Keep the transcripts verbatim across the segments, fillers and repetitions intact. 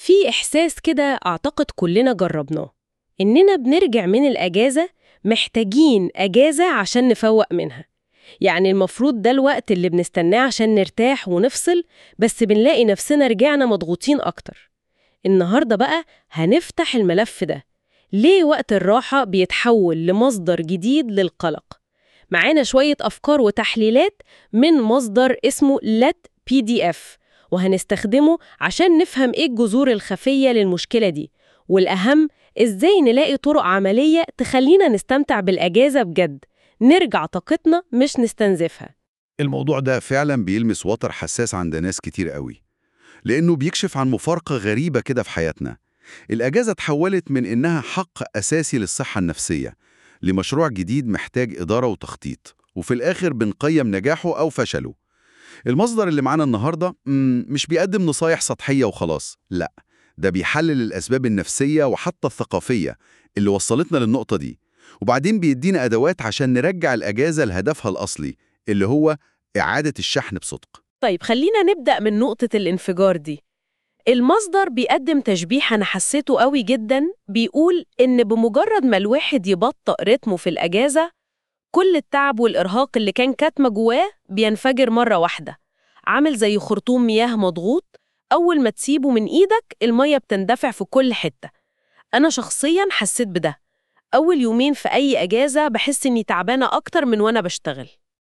في إحساس كده أعتقد كلنا جربناه، إننا بنرجع من الأجازة محتاجين أجازة عشان نفوق منها. يعني المفروض ده الوقت اللي بنستناه عشان نرتاح ونفصل، بس بنلاقي نفسنا رجعنا مضغوطين أكتر. النهاردة بقى هنفتح الملف ده، ليه وقت الراحة بيتحول لمصدر جديد للقلق؟ معانا شوية أفكار وتحليلات من مصدر اسمه لات بي دي إف، وهنستخدمه عشان نفهم إيه الجذور الخفية للمشكلة دي، والأهم إزاي نلاقي طرق عملية تخلينا نستمتع بالأجازة بجد، نرجع طاقتنا مش نستنزفها. الموضوع ده فعلا بيلمس وتر حساس عند ناس كتير قوي، لأنه بيكشف عن مفارقة غريبة كده في حياتنا. الأجازة اتحولت من إنها حق أساسي للصحة النفسية لمشروع جديد محتاج إدارة وتخطيط، وفي الآخر بنقيم نجاحه أو فشله. المصدر اللي معانا النهاردة مم، مش بيقدم نصايح سطحية وخلاص، لا، ده بيحلل الأسباب النفسية وحتى الثقافية اللي وصلتنا للنقطة دي، وبعدين بيدينا أدوات عشان نرجع الأجازة لهدفها الأصلي اللي هو إعادة الشحن بصدق. طيب خلينا نبدأ من نقطة الانفجار دي. المصدر بيقدم تشبيح أنا حسيته قوي جدا، بيقول إن بمجرد ما الواحد يبطئ رتمه في الأجازة، كل التعب والإرهاق اللي كان كاتمة جواه بينفجر مرة واحدة، عامل زي خرطوم مياه مضغوط، أول ما تسيبه من إيدك المية بتندفع في كل حتة. أنا شخصياً حسيت بده، أول يومين في أي أجازة بحس إني تعبانة أكتر من وأنا بشتغل.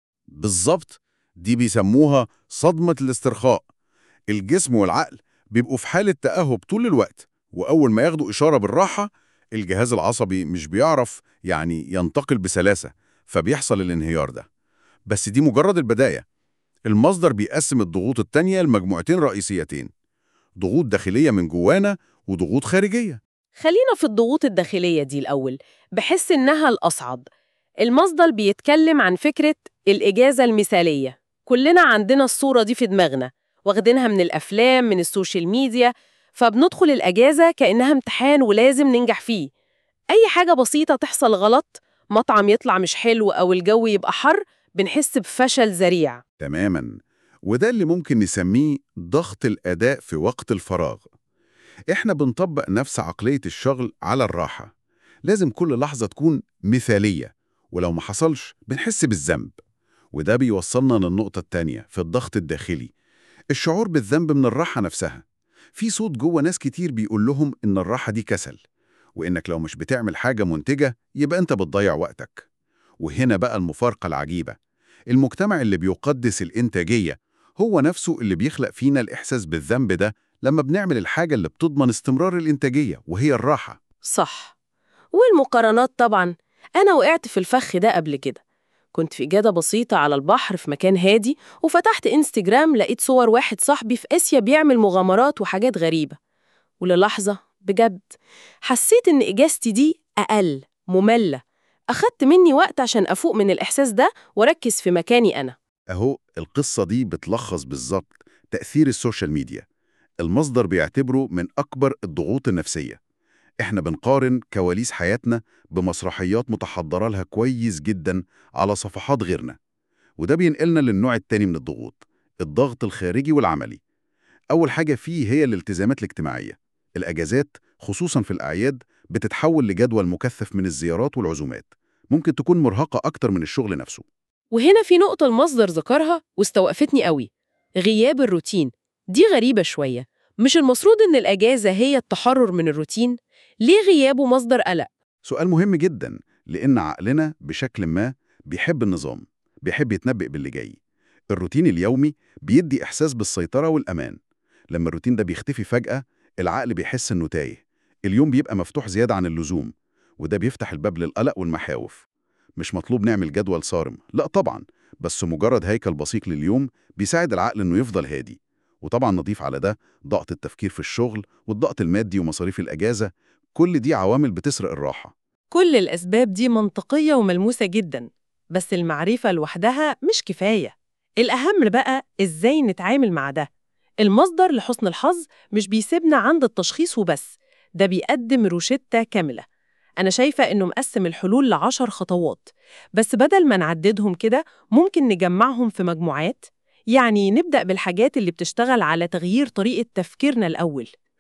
بالظبط، دي بيسموها صدمة الاسترخاء. الجسم والعقل بيبقوا في حالة تأهب طول الوقت، وأول ما ياخدوا إشارة بالراحة الجهاز العصبي مش بيعرف يعني ينتقل بسلاسة، فبيحصل الانهيار ده. بس دي مجرد البداية. المصدر بيقسم الضغوط التانية لمجموعتين رئيسيتين: ضغوط داخلية من جوانا وضغوط خارجية. خلينا في الضغوط الداخلية دي الأول، بحس إنها الأصعب. المصدر بيتكلم عن فكرة الإجازة المثالية. كلنا عندنا الصورة دي في دماغنا، واخدينها من الأفلام، من السوشيال ميديا، فبندخل الأجازة كأنها امتحان ولازم ننجح فيه. أي حاجة بسيطة تحصل غلط، مطعم يطلع مش حلو أو الجو يبقى حر، بنحس بفشل ذريع. تماماً، وده اللي ممكن نسميه ضغط الأداء في وقت الفراغ. إحنا بنطبق نفس عقلية الشغل على الراحة، لازم كل لحظة تكون مثالية، ولو ما حصلش بنحس بالذنب. وده بيوصلنا للنقطة التانية في الضغط الداخلي: الشعور بالذنب من الراحة نفسها. في صوت جوه ناس كتير بيقول لهم إن الراحة دي كسل، وإنك لو مش بتعمل حاجة منتجة يبقى أنت بتضيع وقتك. وهنا بقى المفارقة العجيبة: المجتمع اللي بيقدس الإنتاجية هو نفسه اللي بيخلق فينا الإحساس بالذنب ده لما بنعمل الحاجة اللي بتضمن استمرار الإنتاجية وهي الراحة. صح. والمقارنات طبعاً، أنا وقعت في الفخ ده قبل كده. كنت في إجازة بسيطة على البحر في مكان هادي، وفتحت إنستجرام لقيت صور واحد صاحبي في آسيا بيعمل مغامرات وحاجات غريبة، وللحظة بجد حسيت إن إجازتي دي أقل، مملة. أخدت مني وقت عشان أفوق من الإحساس ده وأركز في مكاني أنا. أهو القصة دي بتلخص بالظبط تأثير السوشيال ميديا. المصدر بيعتبره من أكبر الضغوط النفسية. إحنا بنقارن كواليس حياتنا بمسرحيات متحضرة لها كويس جدا على صفحات غيرنا، وده بينقلنا للنوع التاني من الضغوط: الضغط الخارجي والعملي. أول حاجة فيه هي الالتزامات الاجتماعية. الأجازات خصوصا في الأعياد بتتحول لجدول مكثف من الزيارات والعزومات، ممكن تكون مرهقة أكتر من الشغل نفسه. وهنا في نقطة المصدر ذكرها واستوقفتني قوي: غياب الروتين. دي غريبة شوية، مش المفروض إن الأجازة هي التحرر من الروتين؟ ليه غيابه مصدر قلق؟ سؤال مهم جدا، لأن عقلنا بشكل ما بيحب النظام، بيحب يتنبأ باللي جاي. الروتين اليومي بيدي إحساس بالسيطرة والأمان. لما الروتين ده بيختفي فجأة العقل بيحس إنه تايه. اليوم بيبقى مفتوح زيادة عن اللزوم، وده بيفتح الباب للقلق والمخاوف. مش مطلوب نعمل جدول صارم، لا طبعا، بس مجرد هيكل بسيط لليوم بيساعد العقل إنه يفضل هادي. وطبعا نضيف على ده ضغط التفكير في الشغل والضغط المادي ومصاريف الأجازة، كل دي عوامل بتسرق الراحة. كل الأسباب دي منطقية وملموسة جدا، بس المعرفة لوحدها مش كفاية. الأهم بقى إزاي نتعامل مع ده. المصدر لحسن الحظ مش بيسيبنا عند التشخيص وبس، ده بيقدم روشتة كاملة. أنا شايفة إنه مقسم الحلول لعشر خطوات، بس بدل ما نعددهم كده ممكن نجمعهم في مجموعات. يعني نبدأ بالحاجات اللي بتشتغل على تغيير طريقة تفكيرنا الأول.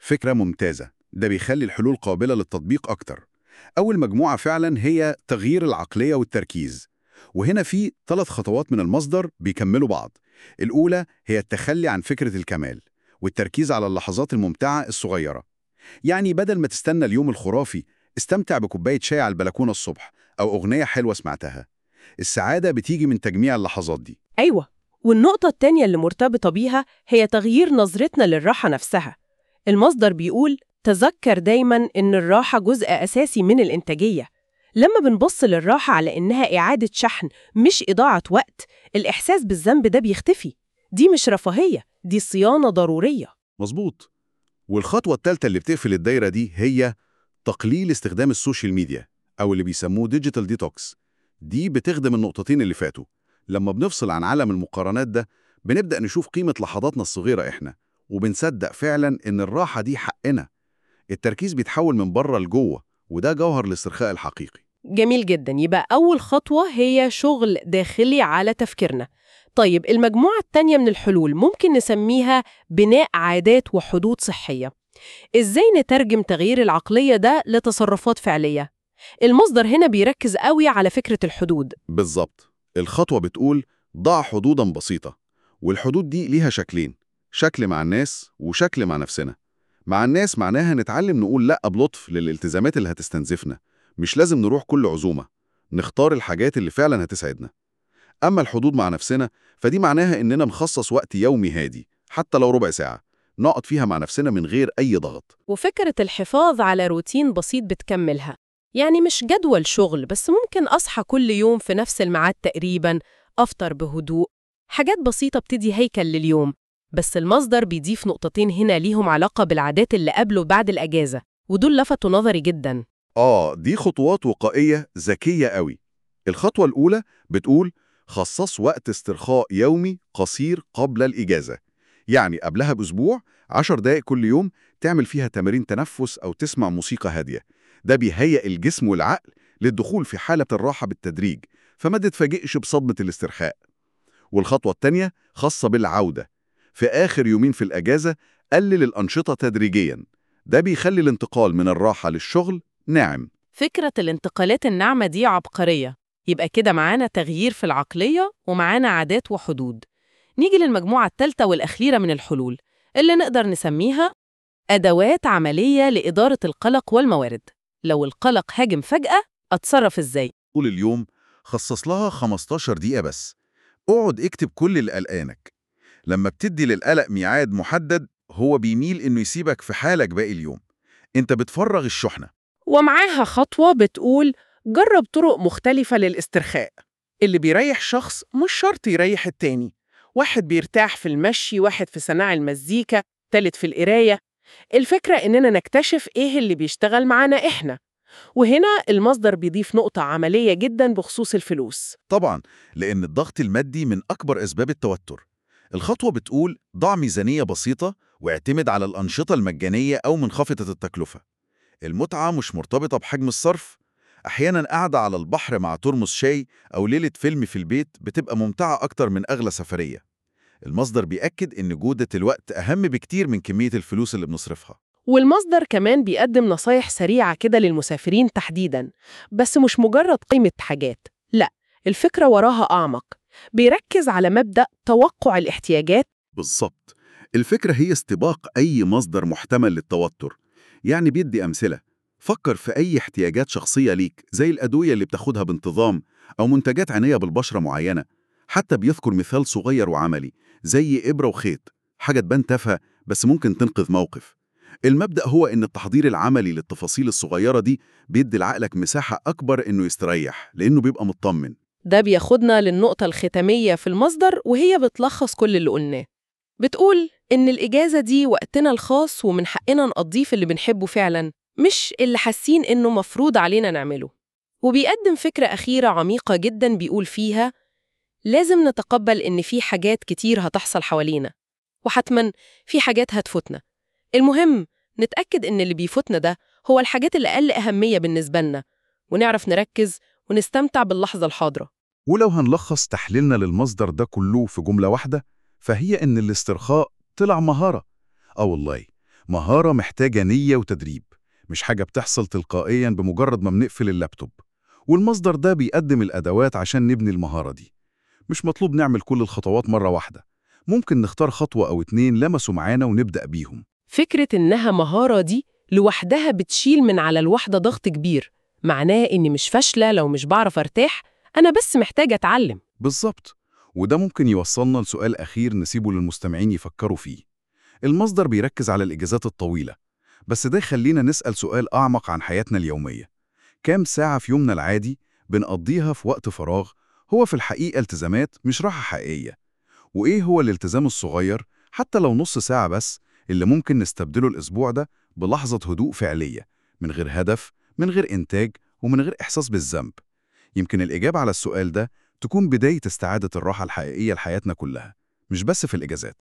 فكرة ممتازة، ده بيخلي الحلول قابلة للتطبيق أكتر. أول مجموعة فعلا هي تغيير العقلية والتركيز، وهنا في ثلاث خطوات من المصدر بيكملوا بعض. الأولى هي التخلي عن فكرة الكمال والتركيز على اللحظات الممتعة الصغيرة. يعني بدل ما تستنى اليوم الخرافي، استمتع بكوباية شاي على البلكونة الصبح أو أغنية حلوة سمعتها. السعادة بتيجي من تجميع اللحظات دي. أيوة، والنقطة التانية اللي مرتبطة بيها هي تغيير نظرتنا للراحة نفسها. المصدر بيقول تذكر دايماً إن الراحة جزء أساسي من الإنتاجية. لما بنبص للراحة على إنها إعادة شحن مش إضاعة وقت، الإحساس بالذنب ده بيختفي. دي مش رفاهية، دي صيانة ضرورية. مظبوط. والخطوة الثالثة اللي بتقفل الدايرة دي هي تقليل استخدام السوشيال ميديا، أو اللي بيسموه ديجيتال ديتوكس. دي بتخدم النقطتين اللي فاتوا. لما بنفصل عن عالم المقارنات ده، بنبدأ نشوف قيمة لحظاتنا الصغيرة إحنا، وبنصدق فعلا إن الراحة دي حقنا. التركيز بيتحول من بره لجوه، وده جوهر الاسترخاء الحقيقي. جميل جدا. يبقى أول خطوة هي شغل داخلي على تفكيرنا. طيب المجموعة التانية من الحلول ممكن نسميها بناء عادات وحدود صحية. إزاي نترجم تغيير العقلية ده لتصرفات فعلية؟ المصدر هنا بيركز قوي على فكرة الحدود. بالظبط. الخطوة بتقول ضع حدوداً بسيطة، والحدود دي ليها شكلين: شكل مع الناس وشكل مع نفسنا. مع الناس معناها نتعلم نقول لأ بلطف للالتزامات اللي هتستنزفنا. مش لازم نروح كل عزومة، نختار الحاجات اللي فعلاً هتسعدنا. أما الحدود مع نفسنا فدي معناها إننا نخصص وقت يومي هادي، حتى لو ربع ساعة، نقعد فيها مع نفسنا من غير أي ضغط. وفكرة الحفاظ على روتين بسيط بتكملها. يعني مش جدول شغل بس، ممكن أصحى كل يوم في نفس الميعاد تقريباً، أفطر بهدوء، حاجات بسيطة بتدي هيكل لليوم. بس المصدر بيضيف نقطتين هنا ليهم علاقة بالعادات اللي قبل وبعد الأجازة، ودول لفتوا نظري جداً. آه دي خطوات وقائية ذكية قوي. الخطوة الأولى بتقول خصص وقت استرخاء يومي قصير قبل الإجازة، يعني قبلها بأسبوع عشر دقايق كل يوم تعمل فيها تمارين تنفس أو تسمع موسيقى هادية. ده بيهيئ الجسم والعقل للدخول في حالة الراحة بالتدريج، فما تتفاجئش بصدمة الاسترخاء. والخطوة التانية خاصة بالعودة. في آخر يومين في الأجازة قلل الأنشطة تدريجياً، ده بيخلي الانتقال من الراحة للشغل ناعم. فكرة الانتقالات الناعمة دي عبقرية. يبقى كده معانا تغيير في العقلية ومعانا عادات وحدود. نيجي للمجموعة الثالثة والأخيرة من الحلول اللي نقدر نسميها أدوات عملية لإدارة القلق والموارد. لو القلق هاجم فجأة، أتصرف إزاي؟ طول اليوم خصص لها خمستاشر دقيقة بس. اقعد اكتب كل اللي قلقانك. لما بتدي للقلق ميعاد محدد، هو بيميل إنه يسيبك في حالك باقي اليوم. أنت بتفرغ الشحنة. ومعاها خطوة بتقول جرب طرق مختلفة للاسترخاء. اللي بيريح شخص مش شرط يريح التاني. واحد بيرتاح في المشي، واحد في سماع المزيكا، تالت في القراية. الفكرة إننا نكتشف إيه اللي بيشتغل معانا إحنا. وهنا المصدر بيضيف نقطة عملية جداً بخصوص الفلوس. طبعاً، لأن الضغط المادي من أكبر أسباب التوتر. الخطوة بتقول ضع ميزانية بسيطة واعتمد على الأنشطة المجانية أو منخفضة التكلفة. المتعة مش مرتبطة بحجم الصرف. أحياناً قاعدة على البحر مع ترمس شاي أو ليلة فيلم في البيت بتبقى ممتعة أكتر من أغلى سفرية. المصدر بيأكد إن جودة الوقت أهم بكتير من كمية الفلوس اللي بنصرفها. والمصدر كمان بيقدم نصايح سريعة كده للمسافرين تحديداً، بس مش مجرد قيمة حاجات، لا، الفكرة وراها أعمق. بيركز على مبدأ توقع الاحتياجات. بالظبط. الفكرة هي استباق أي مصدر محتمل للتوتر. يعني بيدي أمثلة. فكر في أي احتياجات شخصية ليك، زي الأدوية اللي بتاخدها بانتظام أو منتجات عناية بالبشرة معينة. حتى بيذكر مثال صغير وعملي زي إبرة وخيط، حاجة تبان تافهة بس ممكن تنقذ موقف. المبدأ هو إن التحضير العملي للتفاصيل الصغيرة دي بيدي لعقلك مساحة أكبر إنه يستريح، لأنه بيبقى مطمن. ده بياخدنا للنقطة الختامية في المصدر، وهي بتلخص كل اللي قلناه. بتقول إن الإجازة دي وقتنا الخاص، ومن حقنا نقضيه في اللي بنحبه فعلاً، مش اللي حاسين إنه مفروض علينا نعمله. وبيقدم فكرة أخيرة عميقة جداً بيقول فيها لازم نتقبل إن في حاجات كتير هتحصل حوالينا، وحتماً في حاجات هتفوتنا. المهم نتأكد إن اللي بيفوتنا ده هو الحاجات اللي أقل أهمية بالنسبة لنا، ونعرف نركز ونستمتع باللحظة الحاضرة. ولو هنلخص تحليلنا للمصدر ده كله في جملة واحدة، فهي إن الاسترخاء طلع مهارة. آه والله، مهارة محتاجة نية وتدريب، مش حاجة بتحصل تلقائياً بمجرد ما بنقفل اللابتوب. والمصدر ده بيقدم الأدوات عشان نبني المهارة دي. مش مطلوب نعمل كل الخطوات مرة واحدة، ممكن نختار خطوة أو اتنين لمسوا معانا ونبدأ بيهم. فكرة إنها مهارة دي لوحدها بتشيل من على الواحدة ضغط كبير، معناه إني مش فاشلة لو مش بعرف أرتاح، أنا بس محتاجة أتعلم. بالظبط. وده ممكن يوصلنا لسؤال أخير نسيبه للمستمعين يفكروا فيه. المصدر بيركز على الإجازات الطويلة، بس ده يخلينا نسأل سؤال أعمق عن حياتنا اليومية. كام ساعة في يومنا العادي بنقضيها في وقت فراغ هو في الحقيقة التزامات مش راحة حقيقية؟ وإيه هو الالتزام الصغير حتى لو نص ساعة بس اللي ممكن نستبدله الأسبوع ده بلحظة هدوء فعلية، من غير هدف، من غير إنتاج، ومن غير إحساس بالذنب؟ يمكن الإجابة على السؤال ده تكون بداية استعادة الراحة الحقيقية لحياتنا كلها، مش بس في الإجازات.